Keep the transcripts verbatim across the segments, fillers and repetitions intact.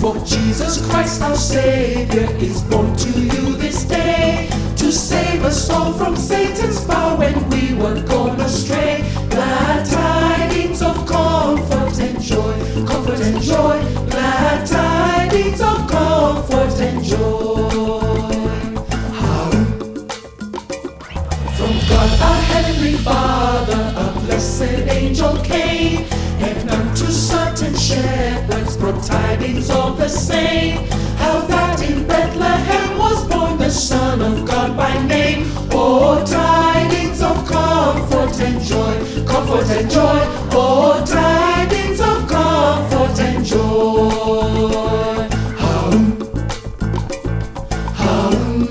For Jesus Christ our Savior is born to you this day, to save us all from Satan's power when we were gone astray. Glad tidings of comfort and joy, comfort and joy. Glad tidings of comfort and joy. How? From God our Heavenly Father a blessed angel came, and unto certain shepherds brought tidings of the same, how that in Bethlehem was born the Son of God by name. Oh, tidings of comfort and joy, comfort and joy. Oh, tidings of comfort and joy. Hum, hum.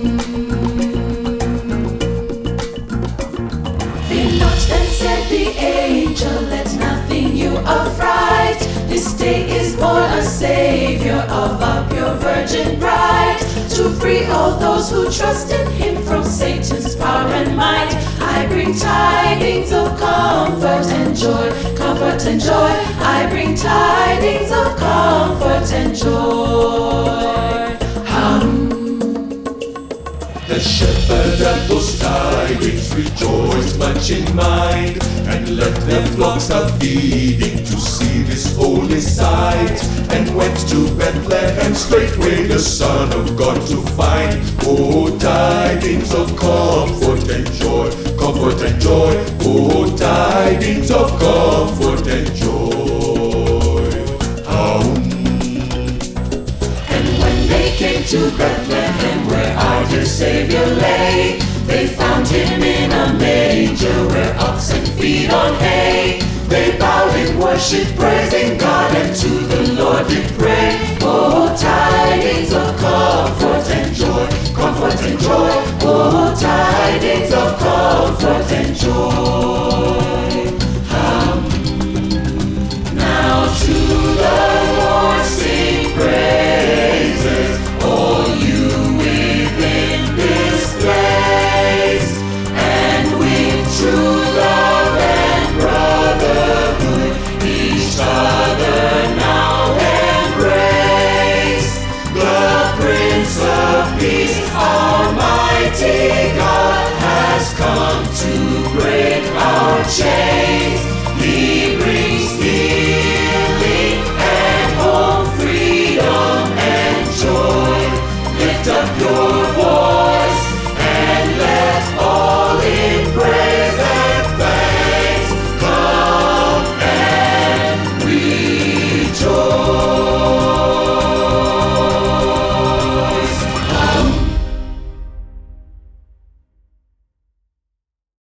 Fear not, then said the angel, let nothing you affright. This day is born a Savior of a pure virgin bride, to free all those who trust in Him from Satan's power and might. I bring tidings of comfort and joy, comfort and joy. I bring tidings of comfort and joy. Hum. The shepherd at those tidings rejoiced much in mind, and left their flocks a feeding to see this holy sight, and went to Bethlehem straightway the Son of God to find. Oh, tidings of comfort and joy, comfort and joy. Oh, tidings of comfort and joy. Hum. And when they came to Bethlehem, where our dear Savior lay, they found Him in a manger where oxen feed on hay. They bowed in worship, praising God, and to the Lord did pray. Oh, tidings of comfort and joy, comfort and joy. Oh, tidings of comfort and joy. Hum. Now to the Lord sing praises, all you within this place, and with true love and brotherhood each other now embrace. The Prince of Peace, Almighty God, has come to break our chains.